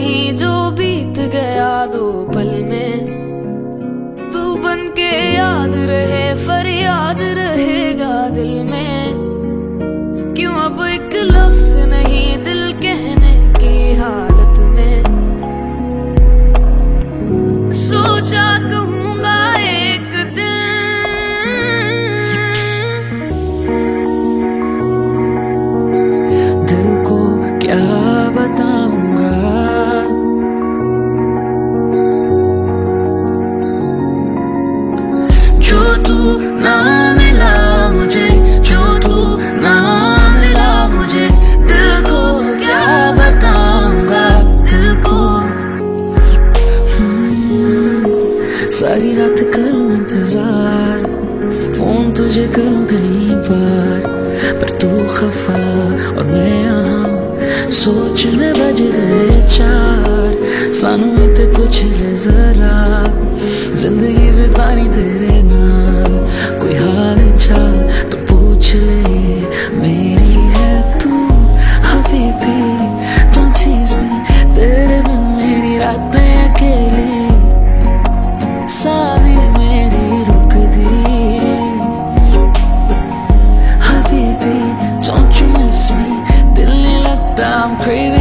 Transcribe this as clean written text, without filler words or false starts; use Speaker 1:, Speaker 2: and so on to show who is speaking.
Speaker 1: नहीं जो बीत गया 2 पल में, तू बन के याद रहे, फरियाद रहेगा दिल में। क्यों अब एक लफ्ज नहीं दिल कहने की हालत में, सोचा कहूंगा एक दिन,
Speaker 2: दिल को क्या बताऊंगा। जो तू ना मिला मुझे, जो तू ना मिला मुझे, दिल को क्या बताऊंगा, दिल को। सारी रात करूं इंतजार, फोन तुझे करूं कहीं पर तू खफा और मैं यहाँ, सोच में बज गए 4। सानू इते पूछ ले जरा, जिंदगी बितानी तेरे नाल, कोई हाल चाल तो पूछ ले मेरी है तू हबीबी। तुम चीज में तेरे बिन मेरी रातें अकेली, सारी मेरी रुक दी। Habibi, don't you miss me? दिल नहीं लगता, I'm craving